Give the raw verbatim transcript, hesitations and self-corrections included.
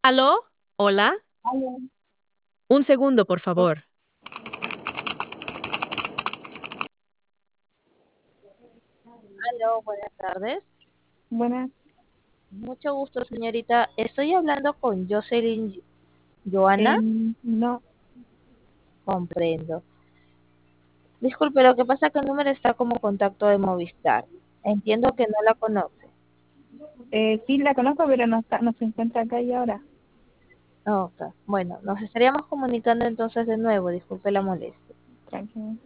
¿Aló? ¿Hola? Aló, Un segundo, por favor. Aló, buenas tardes. buenas. Mucho gusto, señorita. Estoy hablando con Jocelyn Joana. Em, no, Comprendo. Disculpe, lo que pasa es que el número está como contacto de Movistar. Entiendo que no la conoce. eh, sí la conozco, pero no está, no se encuentra acá y ahora. Ok. Bueno, nos estaríamos comunicando entonces de nuevo. Disculpe la molestia. Tranquilo.